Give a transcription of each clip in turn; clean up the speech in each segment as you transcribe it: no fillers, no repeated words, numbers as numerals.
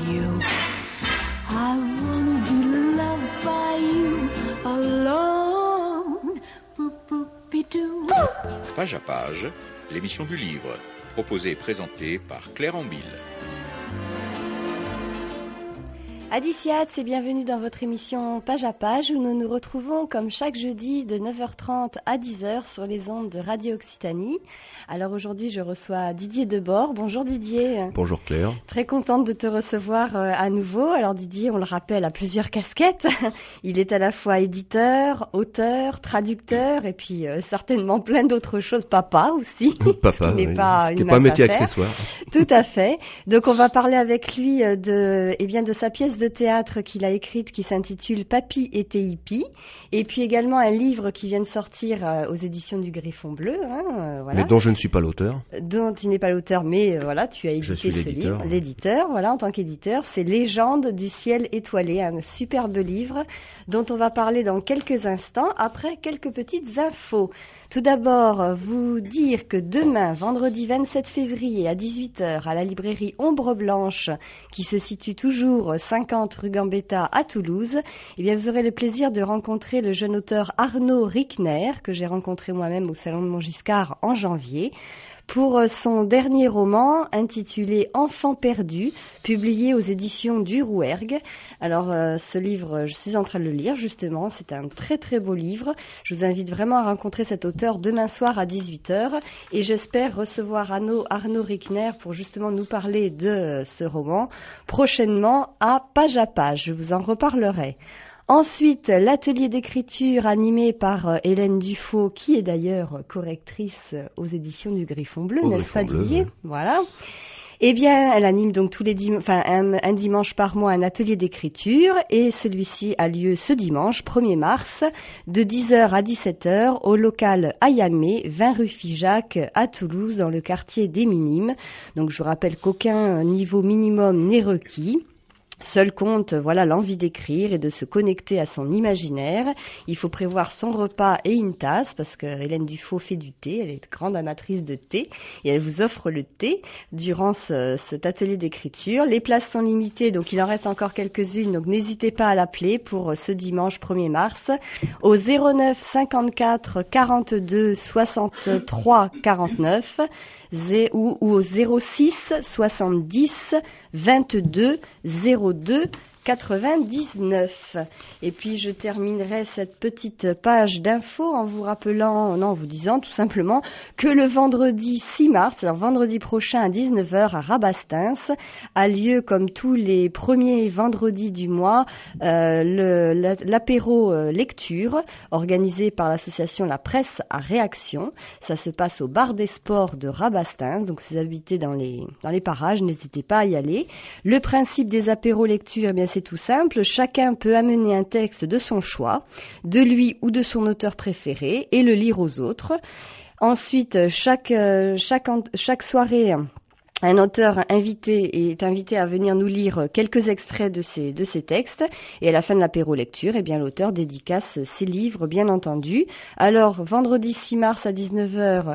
you. I wanna be loved by you alone. Boop-boop-be-doo. Page à page, l'émission du livre, proposée et présentée par Claire Ambil. Adiciat, et bienvenue dans votre émission Page à Page où nous nous retrouvons comme chaque jeudi de 9h30 à 10h sur les ondes de Radio Occitanie. Alors aujourd'hui je reçois Didier Debord. Bonjour Didier. Bonjour Claire. Très contente de te recevoir à nouveau. Alors Didier, on le rappelle, a plusieurs casquettes. Il est à la fois éditeur, auteur, traducteur et puis certainement plein d'autres choses. Papa aussi. Papa, ce qui n'est oui. pas Ce une qui n'est pas un mince métier affaire. accessoire. Tout à fait. Donc on va parler avec lui de sa pièce de théâtre qu'il a écrite qui s'intitule Papy était hippie, et puis également un livre qui vient de sortir aux éditions du Griffon Bleu, voilà. Mais dont je ne suis pas l'auteur. Dont tu n'es pas l'auteur, mais voilà, tu as édité suis ce l'éditeur, livre. oui. L'éditeur, voilà, en tant qu'éditeur, c'est Légende du ciel étoilé, un superbe livre dont on va parler dans quelques instants, après quelques petites infos. Tout d'abord, vous dire que demain, vendredi 27 février à 18h, à la librairie Ombre Blanche, qui se situe toujours 50 rue Gambetta à Toulouse, eh bien, vous aurez le plaisir de rencontrer le jeune auteur Arnaud Rickner, que j'ai rencontré moi-même au Salon de Montgiscard en janvier, pour son dernier roman intitulé Enfant perdu, publié aux éditions du Rouergue. Alors ce livre, je suis en train de le lire justement, c'est un très très beau livre. Je vous invite vraiment à rencontrer cet auteur demain soir à 18h et j'espère recevoir Arnaud Rickner pour justement nous parler de ce roman prochainement à Page. Je vous en reparlerai. Ensuite, l'atelier d'écriture animé par Hélène Dufaux, qui est d'ailleurs correctrice aux éditions du Griffon Bleu, n'est-ce pas Didier ? Voilà. Eh bien, elle anime donc un dimanche par mois un atelier d'écriture et celui-ci a lieu ce dimanche 1er mars de 10h à 17h au local Ayamé, 20 rue Figeac à Toulouse dans le quartier des Minimes. Donc je vous rappelle qu'aucun niveau minimum n'est requis. Seul compte, voilà, l'envie d'écrire et de se connecter à son imaginaire. Il faut prévoir son repas et une tasse parce que Hélène Dufaux fait du thé. Elle est grande amatrice de thé et elle vous offre le thé durant cet atelier d'écriture. Les places sont limitées, donc il en reste encore quelques-unes. Donc n'hésitez pas à l'appeler pour ce dimanche 1er mars au 09 54 42 63 49 ou au 06 70 22 02 99. Et puis je terminerai cette petite page d'infos en vous disant tout simplement que le vendredi 6 mars, alors vendredi prochain à 19h à Rabastens, a lieu comme tous les premiers vendredis du mois l'apéro lecture organisé par l'association La Presse à Réaction. Ça se passe au bar des sports de Rabastens, donc si vous habitez dans les parages, n'hésitez pas à y aller. Le principe des apéros lecture, eh bien c'est tout simple, chacun peut amener un texte de son choix, de lui ou de son auteur préféré, et le lire aux autres. Ensuite, chaque soirée, un auteur est invité à venir nous lire quelques extraits de ces textes et à la fin de l'apéro lecture, eh bien l'auteur dédicace ses livres bien entendu. Alors vendredi 6 mars à 19h,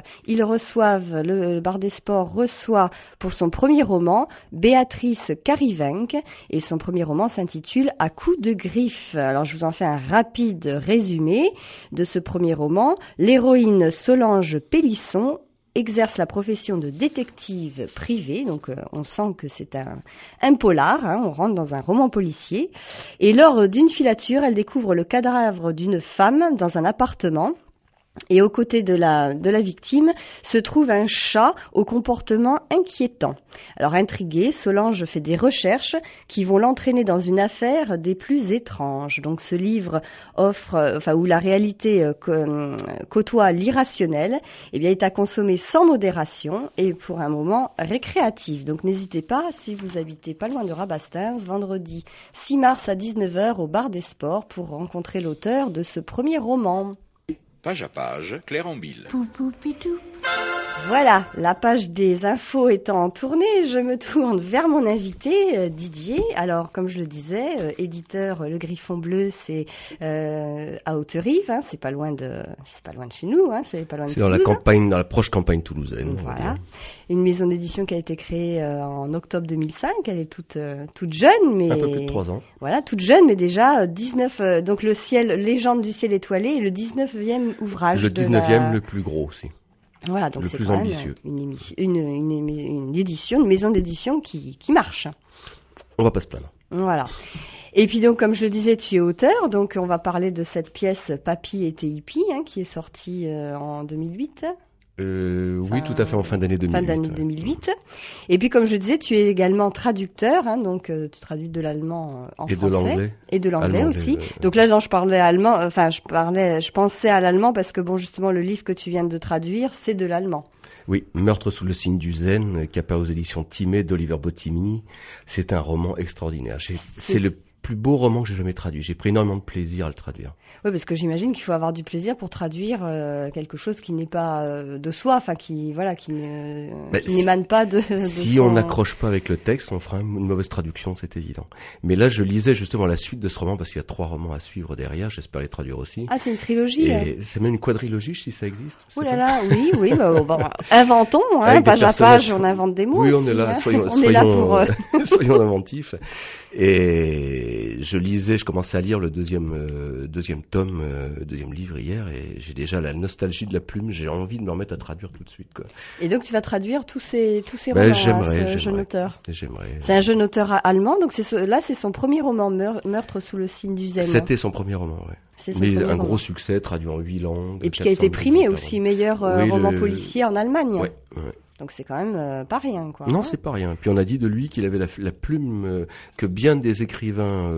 le bar des sports reçoit pour son premier roman Béatrice Carivenc et son premier roman s'intitule À coups de griffes. Alors je vous en fais un rapide résumé de ce premier roman. L'héroïne Solange Pélisson exerce la profession de détective privée, donc on sent que c'est un polar, on rentre dans un roman policier, et lors d'une filature, elle découvre le cadavre d'une femme dans un appartement. Et aux côtés de la victime se trouve un chat au comportement inquiétant. Alors intriguée, Solange fait des recherches qui vont l'entraîner dans une affaire des plus étranges. Donc ce livre où la réalité côtoie l'irrationnel, eh bien est à consommer sans modération et pour un moment récréatif. Donc n'hésitez pas, si vous habitez pas loin de Rabastens, vendredi 6 mars à 19h au bar des sports pour rencontrer l'auteur de ce premier roman. Page à page, Claire Ambil. Boop-boop-be-doo. Voilà, la page des infos étant tournée, je me tourne vers mon invité Didier. Alors, comme je le disais, éditeur Le Griffon Bleu, c'est à Haute-Rive, hein, c'est pas loin de chez nous, hein, c'est pas loin de C'est dans la campagne, dans la proche campagne toulousaine. Voilà, une maison d'édition qui a été créée en octobre 2005. Elle est toute jeune, mais un peu plus de 3 ans. Voilà, toute jeune, mais déjà 19. Donc le ciel, Légende du ciel étoilé, est le 19e ouvrage. Le 19e, le plus gros aussi. Voilà, donc le c'est plus quand ambitieux. même une édition, une maison d'édition qui marche. On va pas se plaindre. Voilà. Et puis donc, comme je le disais, tu es auteur, donc on va parler de cette pièce Papy était hippie, hein, qui est sortie en 2008. Oui, tout à fait, en fin d'année 2008. Fin d'année 2008. Et puis, comme je disais, tu es également traducteur, hein, donc tu traduis de l'allemand en français. De l'anglais. Et de l'anglais allemand, aussi. Donc là, je parlais allemand, je pensais à l'allemand parce que bon, justement, le livre que tu viens de traduire, c'est de l'allemand. Oui, Meurtre sous le signe du zen, qui apparaît aux éditions Timée d'Oliver Bottimini. C'est un roman extraordinaire. C'est le plus beau roman que j'ai jamais traduit. J'ai pris énormément de plaisir à le traduire. Oui, parce que j'imagine qu'il faut avoir du plaisir pour traduire quelque chose qui n'est pas de soi, enfin qui n'émane pas de. Si on n'accroche pas avec le texte, on fera une mauvaise traduction, c'est évident. Mais là, je lisais justement la suite de ce roman parce qu'il y a 3 romans à suivre derrière. J'espère les traduire aussi. Ah, c'est une trilogie. Et c'est même une quadrilogie si ça existe. Oh là là, oui, inventons, hein, page à page, on invente des mots. Oui, aussi, on est là. Hein. Soyons est là pour. Soyons inventifs. Et je commençais à lire le deuxième tome, deuxième livre hier, et j'ai déjà la nostalgie de la plume. J'ai envie de me remettre à traduire tout de suite, quoi. Et donc tu vas traduire tous ces romans, ce jeune auteur. J'aimerais. C'est un jeune auteur allemand, donc c'est son premier roman, Meurtre sous le signe du zen. C'était son premier roman, ouais. Mais un gros succès, traduit en 8 langues. Et puis qui a été primé aussi, meilleur roman policier en Allemagne. Ouais. Donc c'est quand même pas rien, quoi. Non, c'est pas rien. Puis on a dit de lui qu'il avait la plume que bien des écrivains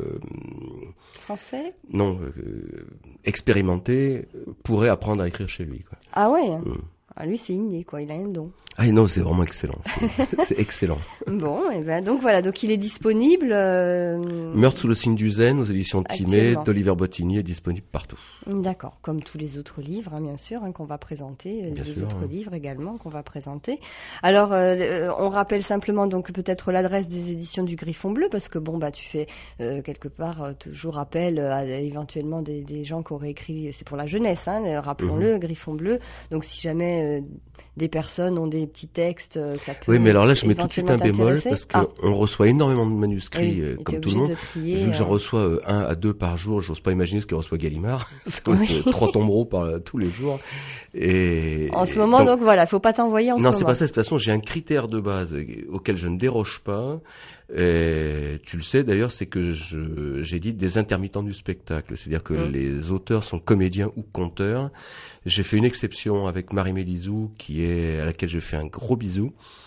français. Non, expérimentés pourraient apprendre à écrire chez lui, quoi. Ah ouais. Ah, lui c'est inné, quoi. Il a un don. Ah non, c'est vraiment excellent. C'est excellent. Bon, et ben donc voilà, donc il est disponible. Meurtre sous le signe du zen aux éditions Timée d'Oliver Bottigny est disponible partout. D'accord, comme tous les autres livres, hein, bien sûr, hein, qu'on va présenter, autres livres également qu'on va présenter. Alors, on rappelle simplement donc peut-être l'adresse des éditions du Griffon Bleu, parce que bon, bah tu fais quelque part toujours appel à éventuellement des gens qui auraient écrit, c'est pour la jeunesse, hein, rappelons-le, Griffon Bleu. Donc si jamais des personnes ont des petits textes, ça peut. Oui, mais alors là, je mets tout de suite un bémol parce que on reçoit énormément de manuscrits, comme tout le monde. Vu que j'en reçois 1 à 2 par jour, j'ose pas imaginer ce que reçoit Gallimard. Ça va être 3 tombereaux tous les jours. Et en ce moment, donc voilà, faut pas t'envoyer en ce moment. Non, c'est pas ça. De toute façon, j'ai un critère de base auquel je ne déroge pas. Et tu le sais d'ailleurs, c'est que j'édite des intermittents du spectacle, c'est-à-dire que les auteurs sont comédiens ou conteurs. J'ai fait une exception avec Marie Mélizou, à laquelle je fais un gros bisou.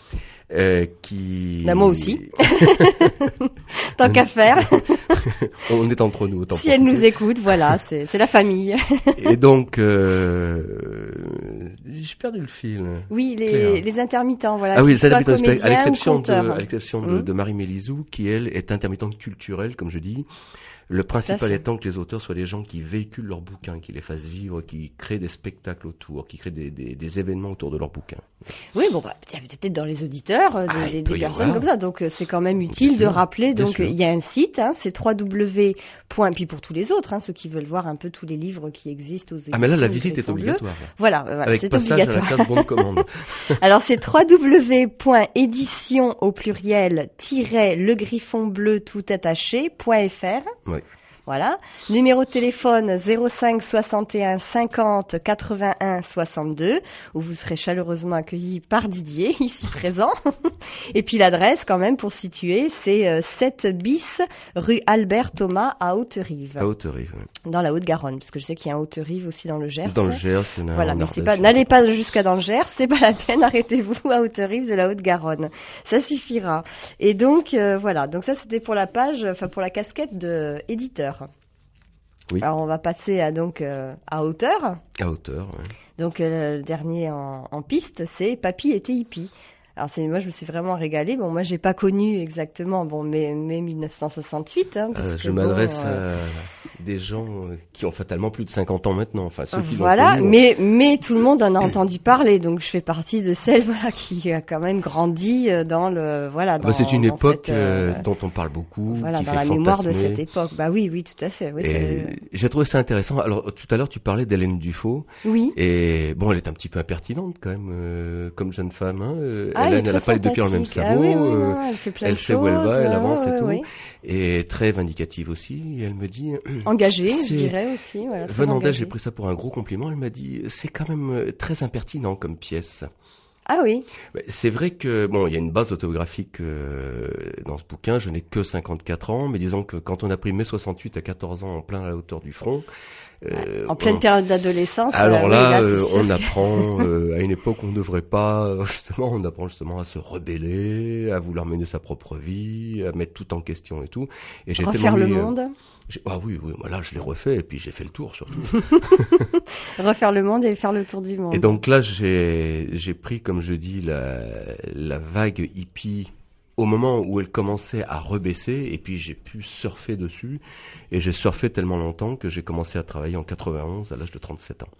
Moi aussi. Tant qu'à faire. On est entre nous. Si elle nous écoute, voilà, c'est la famille. Et donc, j'ai perdu le fil. Oui, les intermittents, voilà. Ah oui, les intermittents, à l'exception de de Marie Mélizou, qui elle est intermittente culturelle, comme je dis. Le principal étant que les auteurs soient des gens qui véhiculent leurs bouquins, qui les fassent vivre, qui créent des spectacles autour, qui créent des événements autour de leurs bouquins. Oui, bon, bah, il y a peut-être dans les auditeurs des personnes comme ça, donc c'est quand même utile de rappeler. Donc il y a un site, hein, c'est www. Puis pour tous les autres, hein, ceux qui veulent voir un peu tous les livres qui existent aux éditions. Ah mais là, la visite est obligatoire. Voilà, avec c'est passage obligatoire. À la case bon de commande. Alors c'est www.édition au pluriel -legriffonbleu tout attaché.fr. Oui. Voilà. Numéro de téléphone 05 61 50 81 62, où vous serez chaleureusement accueillis par Didier, ici présent. Et puis l'adresse, quand même, pour situer, c'est 7 bis rue Albert Thomas à Haute-Rive. À Haute-Rive, oui. Dans la Haute-Garonne, parce que je sais qu'il y a un Haute-Rive aussi dans le Gers. Dans le Gers, voilà, mais n'allez pas jusqu'à dans le Gers, c'est pas la peine, arrêtez-vous à Haute-Rive de la Haute-Garonne. Ça suffira. Et donc, voilà. Donc ça, c'était pour la page, pour la casquette de éditeur. Oui. Alors on va passer à auteur. À auteur, oui. Donc le dernier en piste, c'est Papy était hippie. Alors moi je me suis vraiment régalée. Bon, moi j'ai pas connu exactement mais 1968 parce je m'adresse des gens qui ont fatalement plus de 50 ans maintenant. Enfin, ceux qui voilà, l'ont connu, mais tout le monde en a entendu parler, donc je fais partie de celle qui a quand même grandi dans le c'est une époque cette, dont on parle beaucoup, voilà, qui dans fait la mémoire de fantasmer. cette époque. Bah oui, tout à fait. Oui, Et j'ai trouvé ça intéressant. Alors tout à l'heure tu parlais d'Hélène Dufaux. oui. Et bon, elle est un petit peu impertinente quand même comme jeune femme. Hein. Ah, Hélène, elle n'a pas les deux pieds dans le même sympathique. sabot. Ah oui, non, elle fait plein de elle sait où elle va, choses, elle avance et tout. oui. Et très vindicative aussi. Et elle me dit... Engagée, c'est- je dirais aussi. Voilà, très Venant d'elle, engagée. j'ai pris ça pour un gros compliment. Elle m'a dit, c'est quand même très impertinent comme pièce. Ah oui. C'est vrai que, bon, il y a une base autographique dans ce bouquin. Je n'ai que 54 ans, mais disons que quand on a pris mai 68 à 14 ans en plein à la hauteur du front... En pleine période d'adolescence. Alors oui, là, c'est sûr on apprend à une époque où on ne devrait pas, justement, on apprend justement à se rebeller, à vouloir mener sa propre vie, à mettre tout en question et tout. Et j'ai refaire tellement le mis, monde. Ah oui, moi là, je l'ai refait et puis j'ai fait le tour surtout. Refaire le monde et faire le tour du monde. Et donc là, j'ai pris, comme je dis, la vague hippie au moment où elle commençait à rebaisser, et puis j'ai pu surfer dessus, et j'ai surfé tellement longtemps que j'ai commencé à travailler en 91 à l'âge de 37 ans.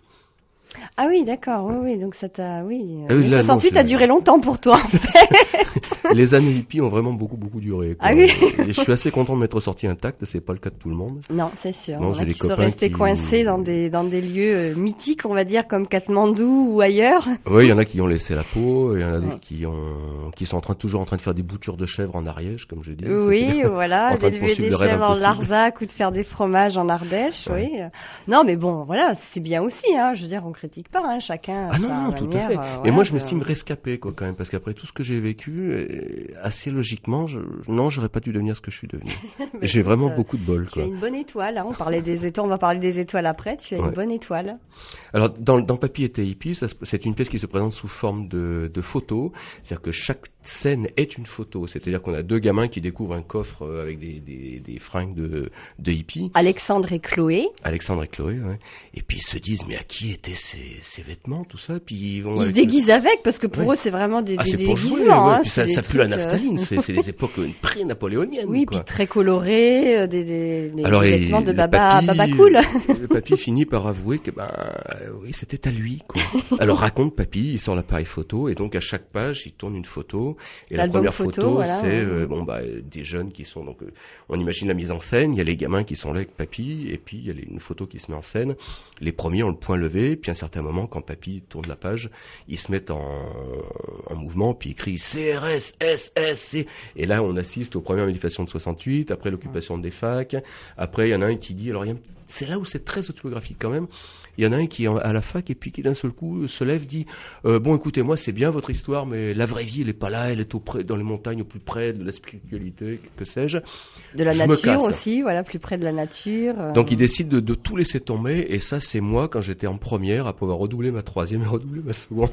Ah oui, d'accord. Oui, donc ça t'a, oui. Ah oui, Mais là, 68 non, a duré longtemps pour toi, en fait. Les années hippies ont vraiment beaucoup duré, quoi. Ah oui. Et je suis assez content de m'être sorti intact, c'est pas le cas de tout le monde. Non, c'est sûr. Non, Il y en j'ai a des qui sont copains restés qui- coincés dans des lieux mythiques, on va dire, comme Katmandou ou ailleurs. Oui, il y en a qui ont laissé la peau, et il y en a Ouais. d'autres qui sont toujours en train de faire des boutures de chèvres en Ariège, comme je dis. Oui, C'était- voilà, en train de d'élever poursuivre des le rêve chèvres en impossible. Larzac ou de faire des fromages en Ardèche, Ouais. oui. Non, mais bon, voilà, c'est bien aussi, hein. Je veux dire, on critique pas, hein. Chacun a Ah sa non, tout à manière, fait. Et voilà, moi, je m'estime rescapé, quoi, quand même, parce qu'après tout ce que j'ai vécu, assez logiquement, non, j'aurais pas dû devenir ce que je suis devenu. Mais J'ai écoute, vraiment beaucoup de bol, Tu quoi. as une bonne étoile, hein. On parlait des étoiles, on va parler des étoiles après. Tu as une Ouais. bonne étoile. Alors, dans Papy était hippie, c'est une pièce qui se présente sous forme de photo. C'est-à-dire que chaque scène est une photo. C'est-à-dire qu'on a deux gamins qui découvrent un coffre avec des fringues de hippie. Alexandre et Chloé. Alexandre et Chloé, ouais. Et puis ils se disent, mais à qui étaient ces vêtements, tout ça? Puis ils vont Ils se avec- déguisent avec parce que pour Ouais. eux c'est vraiment des c'est pour jouer, déguisements. ouais. Hein. Puis C'est ça des pue la trucs, naphtaline. C'est les époques pré-napoléoniennes, Oui, quoi. puis très colorés, des Alors, et vêtements de le baba papy, cool. Le papy finit par avouer que oui, c'était à lui, quoi. Alors raconte papy, il sort l'appareil photo et donc à chaque page il tourne une photo et la L'album première photo, photo voilà, c'est ouais. des jeunes qui sont donc on imagine la mise en scène, il y a les gamins qui sont là avec papy et puis il y a une photo qui se met en scène. Les premiers ont le poing levé, puis à un certain moment quand papy tourne la page, ils se mettent en mouvement puis ils crient CRS SSC et là on assiste aux premières manifestations de 68, après l'occupation des facs, après il y en a un qui dit alors c'est là où c'est très autobiographique quand même. Il y en a un qui est à la fac et puis qui d'un seul coup se lève, dit bon écoutez-moi c'est bien votre histoire mais la vraie vie elle est pas là, elle est dans les montagnes au plus près de la spiritualité, que sais-je. De la Je me nature casse. aussi, voilà, plus près de la nature. Donc il décide de tout laisser tomber et ça c'est moi quand j'étais en première après avoir redoublé ma troisième et redoublé ma seconde.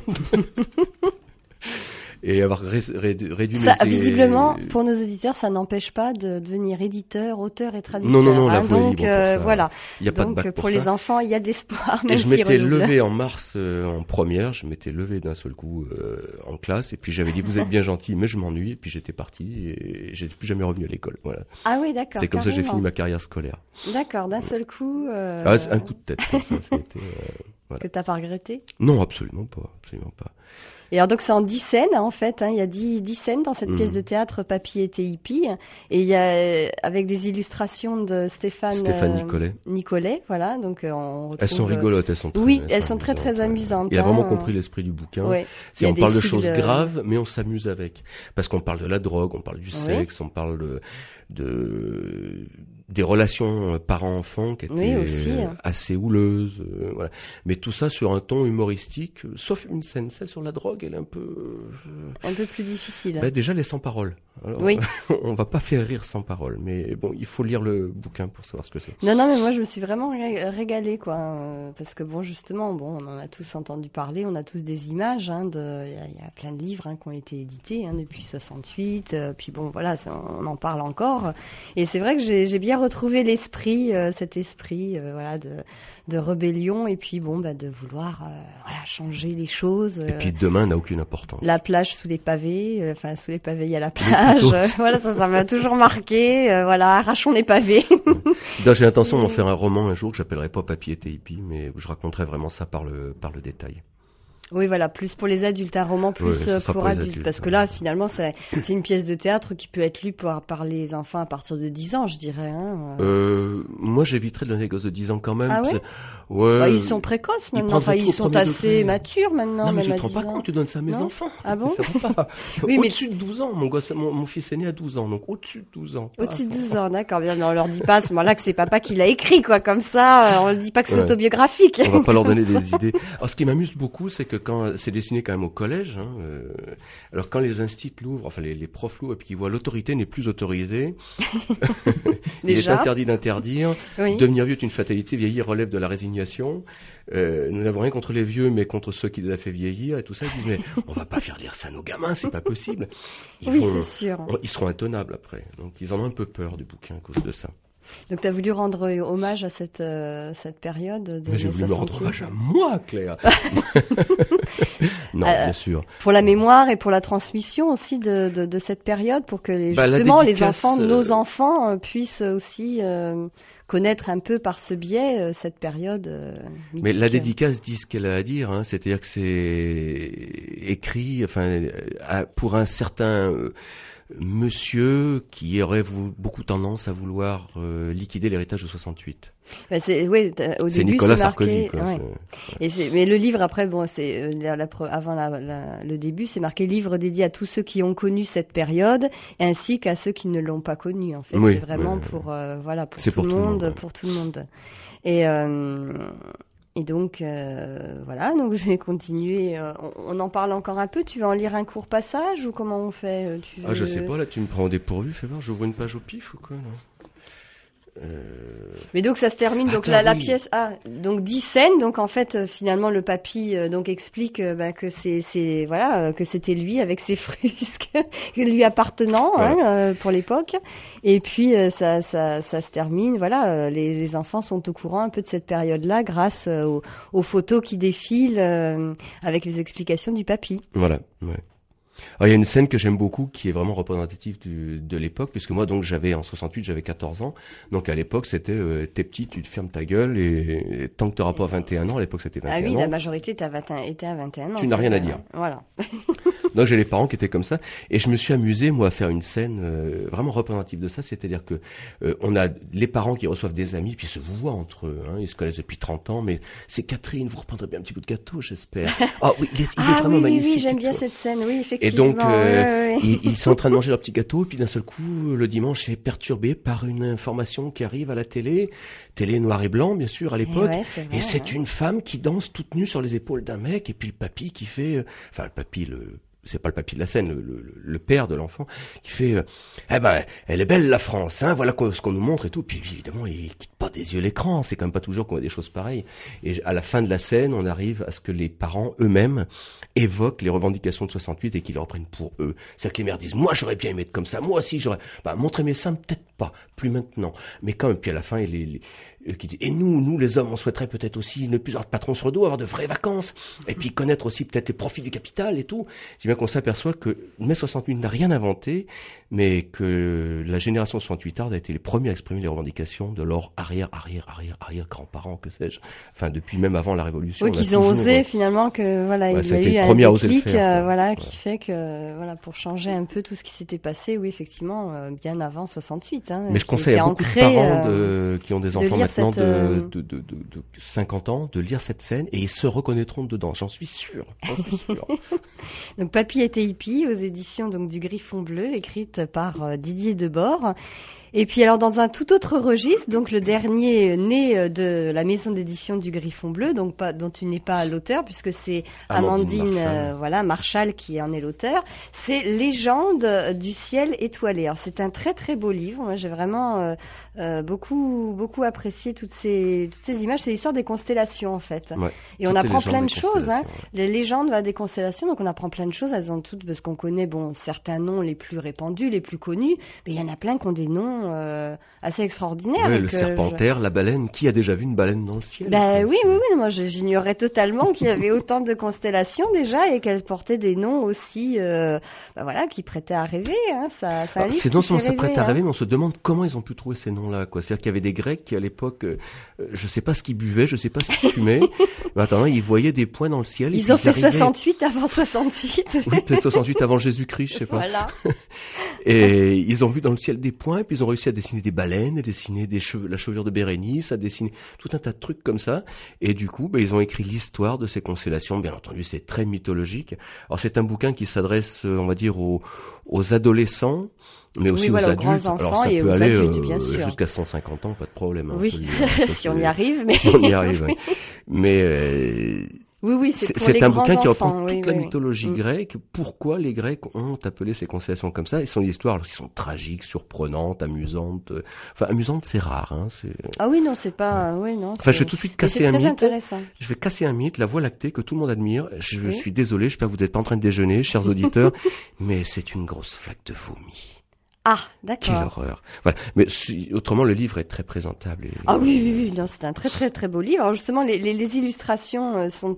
Et avoir réduit Ça, mes... visiblement, pour nos auditeurs, ça n'empêche pas de devenir éditeur, auteur et traducteur. Non, la hein, voie est donc, libre pour ça. voilà. Il n'y a pas de Donc, bac pour pour les ça. enfants, il y a de l'espoir, Et même je s'ils m'étais redoublent. levé en mars en première, je m'étais levé d'un seul coup en classe et puis j'avais dit vous êtes bien gentil mais je m'ennuie et puis j'étais parti et j'étais plus jamais revenu à l'école. Voilà. Ah oui, d'accord. C'est comme ça que j'ai carrément. fini ma carrière scolaire. D'accord, d'un seul coup. Ah, c'est un coup de tête. Comme ça a été, voilà. Que t'as pas regretté. Non, absolument pas, absolument pas. Et alors donc c'est en 10 scènes en fait, hein, il y a 10 scènes dans cette pièce de théâtre Papy était hippie et il y a avec des illustrations de Stéphane Nicolet, voilà, donc on retrouve, elles sont rigolotes, elles sont très, oui, elles sont très amusantes. Il a vraiment compris l'esprit du bouquin. Ouais. C'est on parle de choses graves mais on s'amuse avec parce qu'on parle de la drogue, on parle du sexe, on parle des relations parents-enfants qui étaient assez houleuses, voilà. Mais tout ça sur un ton humoristique, sauf une scène, celle sur la drogue, elle est un peu plus difficile. Déjà les sans-paroles. Alors, oui. On va pas faire rire sans paroles, mais bon, il faut lire le bouquin pour savoir ce que c'est. Non, mais moi je me suis vraiment régalée, quoi, parce que bon, justement, on en a tous entendu parler, on a tous des images, hein, il y a plein de livres qui ont été édités depuis 68, puis bon, voilà, on en parle encore, et c'est vrai que j'ai bien retrouvé l'esprit, cet esprit, voilà, de rébellion, et puis bon, de vouloir, changer les choses. Et puis demain, n'a aucune importance. La plage sous les pavés, sous les pavés, il y a la plage. Voilà, ça m'a toujours marqué. Voilà, arrachons les pavés. J'ai l'intention d'en faire un roman un jour que j'appellerai pas Papy était hippie, mais où je raconterai vraiment ça par le détail. Oui, voilà, plus pour les adultes, un roman plus pour adultes. Parce que là, finalement, c'est une pièce de théâtre qui peut être lue par les enfants à partir de 10 ans, je dirais. Hein. Moi, j'éviterais de donner des gosses de 10 ans quand même. Ah ouais? Ouais. Bah, ils sont précoces maintenant. Ils sont assez matures maintenant. Non, mais même tu te rends pas compte, tu donnes ça à mes enfants. Ah bon? Ça va pas. Oui, au-dessus de 12 ans. Mon fils est né à 12 ans, donc au-dessus de 12 ans. Au-dessus de 12 ans, d'accord. Bien, mais on leur dit pas à ce moment-là que c'est papa qui l'a écrit, quoi, comme ça. On ne dit pas que c'est autobiographique. On va pas leur donner des idées. Alors, ce qui m'amuse beaucoup, c'est que quand c'est dessiné quand même au collège, alors quand les instituts l'ouvrent, enfin les profs l'ouvrent et puis qu'ils voient l'autorité n'est plus autorisée, il est interdit d'interdire, devenir vieux est une fatalité, vieillir relève de la résignation, nous n'avons rien contre les vieux mais contre ceux qui les a fait vieillir et tout ça, ils disent mais on va pas faire lire ça à nos gamins, c'est pas possible. C'est sûr. Ils seront intenables après, donc ils en ont un peu peur du bouquin à cause de ça. Donc tu as voulu rendre hommage à cette période de Mais j'ai voulu me rendre hommage à moi, Claire. Non, bien sûr. Pour la mémoire et pour la transmission aussi de cette période, pour que justement les enfants, nos enfants, puissent aussi connaître un peu par ce biais cette période mythique. Mais la dédicace dit ce qu'elle a à dire, hein, c'est-à-dire que c'est écrit, pour un certain monsieur qui aurait beaucoup tendance à vouloir liquider l'héritage de 68. Au c'est début, Nicolas c'est marqué, Sarkozy. Quoi, Et mais le livre après, c'est avant le début, c'est marqué livre dédié à tous ceux qui ont connu cette période, ainsi qu'à ceux qui ne l'ont pas connue. En fait, c'est vraiment pour tout le monde. Et donc, donc je vais continuer. On en parle encore un peu. Tu vas en lire un court passage ou comment on fait je sais pas, là tu me prends au dépourvu, fais voir, j'ouvre une page au pif ou quoi là. Mais donc ça se termine, donc la pièce donc 10 scènes, donc en fait finalement le papy donc explique que que c'était lui avec ses frusques lui appartenant pour l'époque, et puis ça se termine, les enfants sont au courant un peu de cette période-là grâce aux photos qui défilent avec les explications du papy. Voilà, ouais. Alors, il y a une scène que j'aime beaucoup qui est vraiment représentative de l'époque, puisque moi donc en 68 j'avais 14 ans, donc à l'époque c'était t'es petit, tu te fermes ta gueule et tant que t'auras pas 21 ans, à l'époque c'était 21 ans. Ah oui, la majorité était à 21 ans. Tu n'as rien à dire. Voilà. Donc j'ai les parents qui étaient comme ça et je me suis amusé moi à faire une scène vraiment représentative de ça, c'est-à-dire que on a les parents qui reçoivent des amis puis ils se voient entre eux, ils se connaissent depuis 30 ans, mais c'est Catherine, vous reprendrez bien un petit bout de gâteau, j'espère. Oui, il est vraiment magnifique. Oui, j'aime bien cette scène, oui, effectivement. Et donc ils sont en train de manger leur petit gâteau et puis d'un seul coup le dimanche est perturbé par une information qui arrive à la télé noir et blanc bien sûr à l'époque, et c'est une femme qui danse toute nue sur les épaules d'un mec et puis le papy qui fait le papy c'est pas le papy de la scène, le père de l'enfant, qui fait elle est belle la France, voilà ce qu'on nous montre et tout. Puis évidemment, il quitte pas des yeux l'écran, c'est quand même pas toujours qu'on voit des choses pareilles. Et à la fin de la scène, on arrive à ce que les parents eux-mêmes évoquent les revendications de 68 et qu'ils les reprennent pour eux. C'est-à-dire que les mères disent, moi j'aurais bien aimé être comme ça, moi aussi j'aurais, montrer mes seins peut-être pas, plus maintenant, mais quand même. Puis à la fin, qui dit, et nous les hommes, on souhaiterait peut-être aussi ne plus avoir de patron sur le dos, avoir de vraies vacances, et puis connaître aussi peut-être les profits du capital et tout. Si bien qu'on s'aperçoit que mai 68 n'a rien inventé, mais que la génération 68arde a été les premiers à exprimer les revendications de leurs arrière grands-parents, que sais-je, depuis même avant la Révolution. Oui, qu'ils ont osé finalement, que il y a eu un déclic, qui fait que pour changer un peu tout ce qui s'était passé, oui effectivement, bien avant 68. Mais je conseille à beaucoup de parents qui ont des enfants maintenant de 50 ans de lire cette scène et ils se reconnaîtront dedans, j'en suis sûr. Donc Papy était hippie aux éditions donc du Griffon Bleu, écrite par Didier Debord. Et puis alors dans un tout autre registre, donc le dernier né de la maison d'édition du Griffon Bleu, donc dont tu n'es pas l'auteur puisque c'est Amandine Marchal qui en est l'auteur, c'est Légende du ciel étoilé. Alors c'est un très très beau livre, moi j'ai vraiment beaucoup apprécié toutes ces images, c'est l'histoire des constellations en fait. Ouais, et on apprend plein de choses, les légendes des constellations, donc on apprend plein de choses, elles ont toutes, parce qu'on connaît certains noms les plus répandus, les plus connus, mais il y en a plein qui ont des noms assez extraordinaires. Ouais, le serpentaire, la baleine. Qui a déjà vu une baleine dans le ciel? Oui, moi j'ignorais totalement qu'il y avait autant de constellations déjà et qu'elles portaient des noms aussi, qui prêtaient à rêver. Hein. C'est non seulement ça prête à rêver, mais on se demande comment ils ont pu trouver ces noms-là. C'est-à-dire qu'il y avait des Grecs qui à l'époque, je sais pas ce qu'ils buvaient, je sais pas ce qu'ils fumaient, mais attends, ils voyaient des points dans le ciel. Ils ont fait 68 avant 68. Oui, peut-être 68 avant Jésus-Christ, je sais pas. Voilà. Et ils ont vu dans le ciel des points, et puis ils ont réussi à dessiner des baleines, à dessiner la chevelure de Bérénice, à dessiner tout un tas de trucs comme ça. Et du coup, ils ont écrit l'histoire de ces constellations. Bien entendu, c'est très mythologique. Alors c'est un bouquin qui s'adresse, on va dire, aux adolescents, mais aussi aux adultes. Grands enfants. Alors ça et peut aux aller adultes, bien sûr. jusqu'à 150 ans, pas de problème. Hein, oui, si on y arrive. Mais... Si on y arrive, oui. Mais oui, c'est un bouquin qui reprend toute la oui. mythologie grecque. Pourquoi les Grecs ont appelé ces constellations comme ça? Ils sont des histoires qui sont tragiques, surprenantes, amusantes. Enfin, amusantes, c'est rare. Hein, Ah oui, non, c'est pas... Oui, non, enfin, je vais tout de suite casser un mythe. Intéressant. Je vais casser un mythe, la Voie lactée que tout le monde admire. Je suis désolé, j'espère que vous n'êtes pas en train de déjeuner, chers auditeurs, mais c'est une grosse flaque de vomi. Ah, d'accord. Quelle horreur. Voilà. Mais autrement, le livre est très présentable. Ah oui, non, c'est un très très très beau livre. Alors justement, les illustrations sont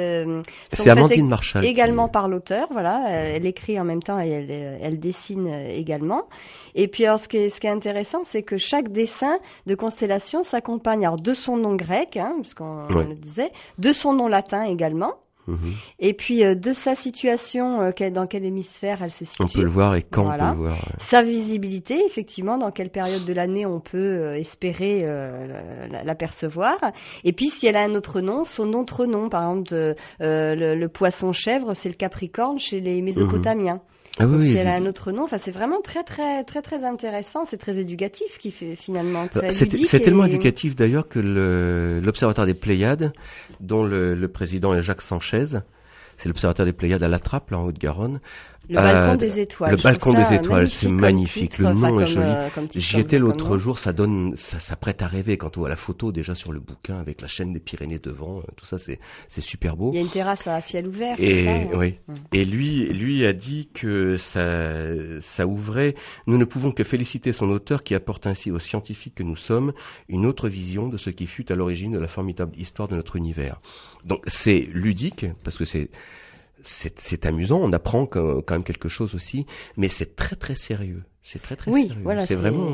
c'est Amandine Marchal également par l'auteur. Voilà, elle écrit en même temps et elle dessine également. Et puis alors, ce qui est intéressant, c'est que chaque dessin de constellation s'accompagne alors de son nom grec, puisqu'on le disait, de son nom latin également. Et puis de sa situation, dans quel hémisphère elle se situe. On peut le voir et quand on peut le voir. Ouais. Sa visibilité, effectivement, dans quelle période de l'année on peut espérer l'apercevoir. Et puis si elle a un autre nom, son autre nom. Par exemple, le poisson chèvre, c'est le Capricorne chez les Mésopotamiens. Ah oui, si elle a un autre nom, c'est vraiment très très très très intéressant, c'est très éducatif qui fait finalement très ludique. C'est tellement éducatif d'ailleurs que l'Observatoire des Pléiades, dont le président est Jacques Sanchez, c'est l'Observatoire des Pléiades à La Trappe, là en Haute-Garonne. Le balcon des étoiles. Le balcon des étoiles, c'est magnifique. Le nom est joli. J'y étais l'autre jour, ça prête à rêver quand on voit la photo déjà sur le bouquin avec la chaîne des Pyrénées devant. Tout ça, c'est super beau. Il y a une terrasse à ciel ouvert. Et ça, oui. Et lui a dit que ça ouvrait. Nous ne pouvons que féliciter son auteur qui apporte ainsi aux scientifiques que nous sommes une autre vision de ce qui fut à l'origine de la formidable histoire de notre univers. Donc c'est ludique parce que c'est amusant, on apprend quand même quelque chose aussi, mais c'est très très sérieux. C'est très très sérieux. Voilà, c'est vraiment,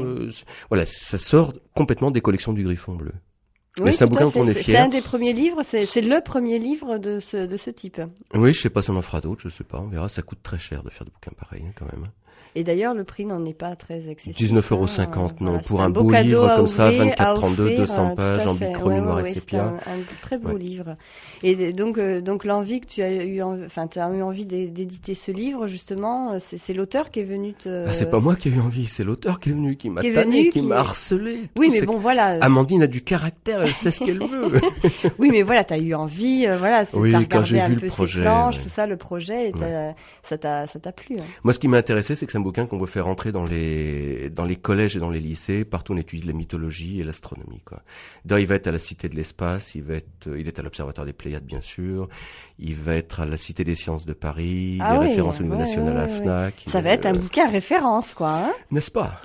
ça sort complètement des collections du Griffon Bleu. Oui, mais c'est un bouquin dont on est fier. C'est un des premiers livres, c'est le premier livre de ce type. Oui, je sais pas si on en fera d'autres, je sais pas, on verra. Ça coûte très cher de faire des bouquins pareils quand même. Et d'ailleurs, le prix n'en est pas très excessif. 19,50 €, non, pour un beau livre comme ça, 24-32, 200 pages, en bichromie noir et sépia. C'est un très beau livre. Et donc l'envie que tu as eu envie d'éditer ce livre, justement, c'est l'auteur qui est venu te... c'est pas moi qui ai eu envie, c'est l'auteur qui est venu, qui m'a tanné, qui m'a harcelé. Oui, mais bon, voilà. Amandine a du caractère, elle sait ce qu'elle veut. Oui, mais voilà, t'as eu envie, t'as regardé un peu ses planches, tout ça, le projet, et ça t'a plu. Moi, ce qui m'a intéressé, c'est que c'est un bouquin qu'on veut faire entrer dans les collèges et dans les lycées. Partout on étudie la mythologie et l'astronomie, quoi. D'ailleurs, il va être à la Cité de l'Espace, il est à l'Observatoire des Pléiades, bien sûr. Il va être à la Cité des Sciences de Paris, des références au niveau national à la FNAC. Ça va être un bouquin référence, quoi. N'est-ce pas?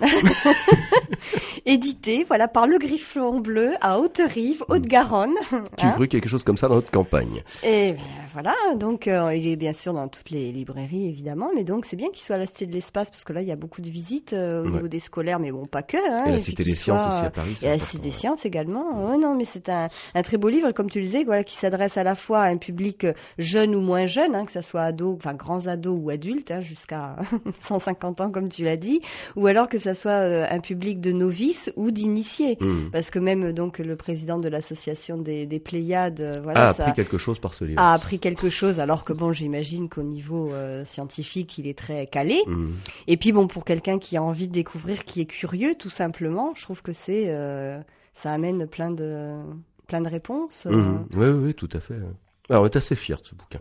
Édité, par le Griffon Bleu à Haute-Rive, Haute-Garonne. Qui brûle quelque chose comme ça dans notre campagne. Et voilà, donc il est bien sûr dans toutes les librairies, évidemment, mais donc c'est bien qu'il soit à la Cité de l'Espace, parce que là, il y a beaucoup de visites au niveau des scolaires, mais bon, pas que. Et la Cité des Sciences aussi à Paris. Et la Cité des Sciences également. Non, mais c'est un très beau livre, comme tu le disais, qui s'adresse à la fois à un public jeune ou moins jeune, que ça soit ado, grands ados ou adultes, jusqu'à 150 ans, comme tu l'as dit, ou alors que ça soit un public de novices ou d'initiés. Parce que même donc le président de l'association des Pléiades, a appris quelque chose par ce livre. A appris quelque chose, alors que bon, j'imagine qu'au niveau scientifique, il est très calé. Et puis bon, pour quelqu'un qui a envie de découvrir, qui est curieux, tout simplement, je trouve que ça amène plein de réponses. Oui, tout à fait. Alors, on est assez fiers de ce bouquin.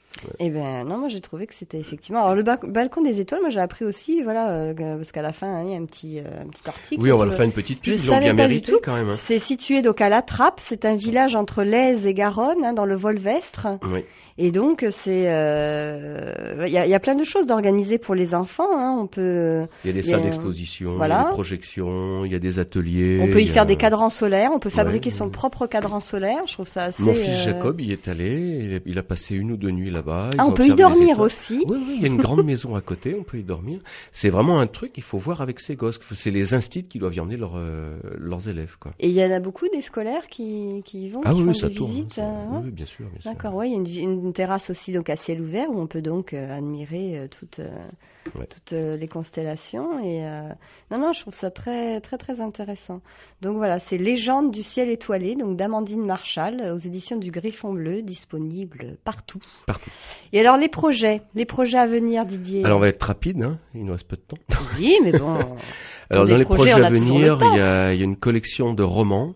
Eh ben non, moi j'ai trouvé que c'était effectivement. Alors le balcon des étoiles, moi j'ai appris aussi, voilà, parce qu'à la fin hein, il y a un petit article. Oui, on va le faire une petite pub. Ils l'ont bien mérité quand même. Hein. C'est situé donc à La Trappe, c'est un village entre l'Aise et Garonne, hein, dans le Volvestre. Oui. Et donc c'est, il y a plein de choses d'organiser pour les enfants. Hein. On peut. Il y a des salles d'exposition, il y a des projections, il y a des ateliers. On peut y faire des cadrans solaires. On peut fabriquer son propre cadran solaire. Je trouve ça assez. Mon fils Jacob y est allé. Il a passé 1 ou 2 nuits là-bas. On peut y dormir aussi. Oui, il y a une grande maison à côté. On peut y dormir. C'est vraiment un truc qu'il faut voir avec ses gosses. C'est les instituts qui doivent y emmener leurs élèves, quoi. Et il y en a beaucoup des scolaires qui y vont. Ah qui oui, font ça des tourne. visites, Oui, bien sûr. D'accord. Ouais, il y a une terrasse aussi donc à ciel ouvert où on peut donc admirer toutes les constellations et non, je trouve ça très très très intéressant. Donc voilà, c'est Légende du ciel étoilé, donc d'Amandine Marchal aux éditions du Griffon Bleu, disponible partout. Et alors les projets à venir, Didier. Alors on va être rapide, hein, il nous reste peu de temps. Oui, mais bon. Alors dans les projets à venir, il y a une collection de romans.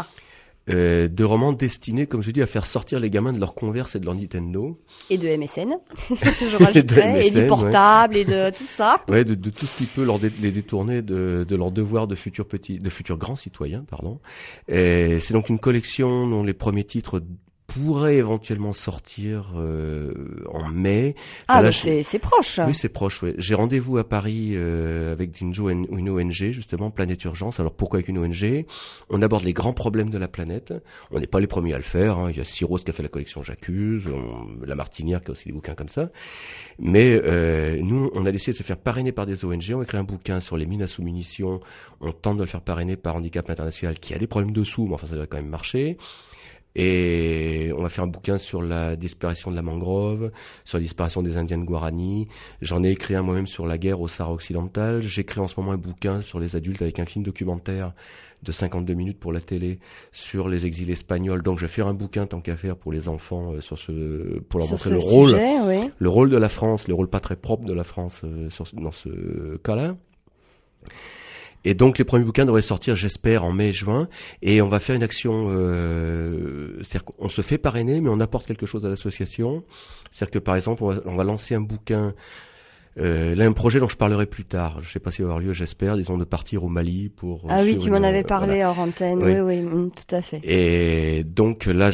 De romans destinés, comme je dis, à faire sortir les gamins de leur Converse et de leur Nintendo. Et de MSN, je rajouterais, et du portable, et de tout ça. Ouais, de tout ce qui peut les détourner de leur devoir de futurs grands citoyens, pardon. Et c'est donc une collection dont les premiers titres pourrait éventuellement sortir en mai. Ah, là, c'est proche. Oui, c'est proche. Ouais. J'ai rendez-vous à Paris avec une ONG, justement, Planète Urgence. Alors pourquoi avec une ONG ? On aborde les grands problèmes de la planète. On n'est pas les premiers à le faire. Hein. Il y a Cyrus qui a fait la collection J'accuse, La Martinière qui a aussi des bouquins comme ça. Mais nous, on a décidé de se faire parrainer par des ONG. On a écrit un bouquin sur les mines à sous-munitions. On tente de le faire parrainer par Handicap International qui a des problèmes de sous, mais enfin ça devrait quand même marcher. Et on va faire un bouquin sur la disparition de la mangrove, sur la disparition des Indiens de Guarani. J'en ai écrit un moi-même sur la guerre au Sahara occidental. J'écris en ce moment un bouquin sur les adultes avec un film documentaire de 52 minutes pour la télé sur les exilés espagnols. Donc je vais faire un bouquin tant qu'à faire pour les enfants pour leur montrer le rôle de la France, le rôle pas très propre de la France dans ce cas-là. Et donc les premiers bouquins devraient sortir, j'espère, en mai et juin. Et on va faire une action, c'est-à-dire qu'on se fait parrainer, mais on apporte quelque chose à l'association. C'est-à-dire que par exemple, on va lancer un bouquin, là un projet dont je parlerai plus tard. Je sais pas s'il va avoir lieu, j'espère, disons de partir au Mali pour. Ah oui, tu m'en avais parlé hors antenne. Oui, tout à fait. Et donc là,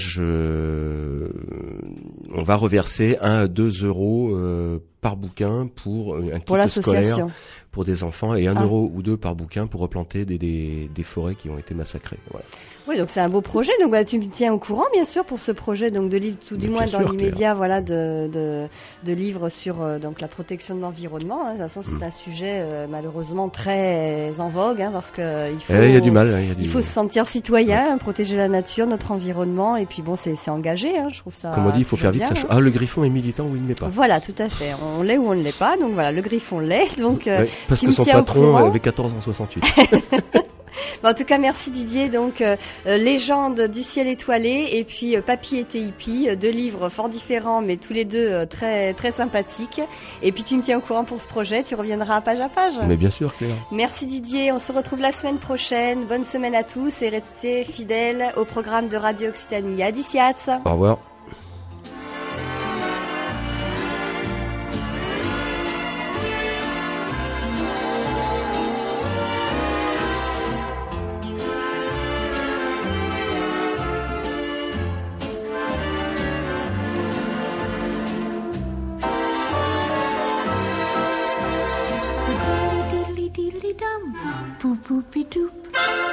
on va reverser 1 à 2 euros par bouquin pour un kit scolaire pour des enfants et 1 euro ou 2 par bouquin pour replanter des forêts qui ont été massacrées. Voilà. Oui, donc c'est un beau projet. Donc voilà, tu me tiens au courant, bien sûr, pour ce projet donc de livre, tout du moins dans l'immédiat, voilà, de livres sur donc la protection de l'environnement. Hein. De toute façon, c'est un sujet malheureusement très en vogue, hein, parce que il y a du mal. Il faut se sentir citoyen, protéger la nature, notre environnement, et puis bon, c'est engagé. Hein, je trouve ça. Comme on dit, il faut faire vite. Ah, le Griffon est militant ou il ne l'est pas. Voilà, tout à fait. On l'est ou on ne l'est pas. Donc voilà, le Griffon l'est. Donc parce que son patron avait 14 en 68. En tout cas, merci Didier. Donc, Légende du ciel étoilé et puis Papy était hippie, 2 livres fort différents, mais tous les deux très très sympathiques. Et puis tu me tiens au courant pour ce projet. Tu reviendras page à page. Mais bien sûr, Claire. Merci Didier. On se retrouve la semaine prochaine. Bonne semaine à tous et restez fidèles au programme de Radio Occitanie. Adiciats. Au revoir. Poop poopy doop.